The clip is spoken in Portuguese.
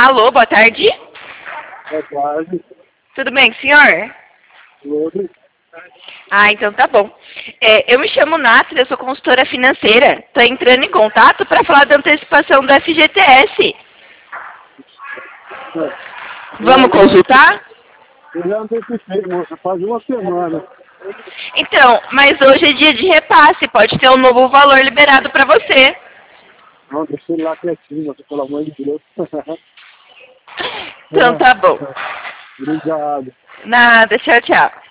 Alô, boa tarde. Boa tarde. Tudo bem, senhor? Tudo. Então tá bom. Eu me chamo Nathalie, eu sou consultora financeira. Estou entrando em contato para falar da antecipação do FGTS. Vamos consultar? Eu já antecipei, moça, faz uma semana. Então, mas hoje é dia de repasse, pode ter um novo valor liberado para você. Não, deixa ele lá quietinho, moça, pelo amor de Deus. Então tá bom. Obrigado. Nada, tchau, tchau.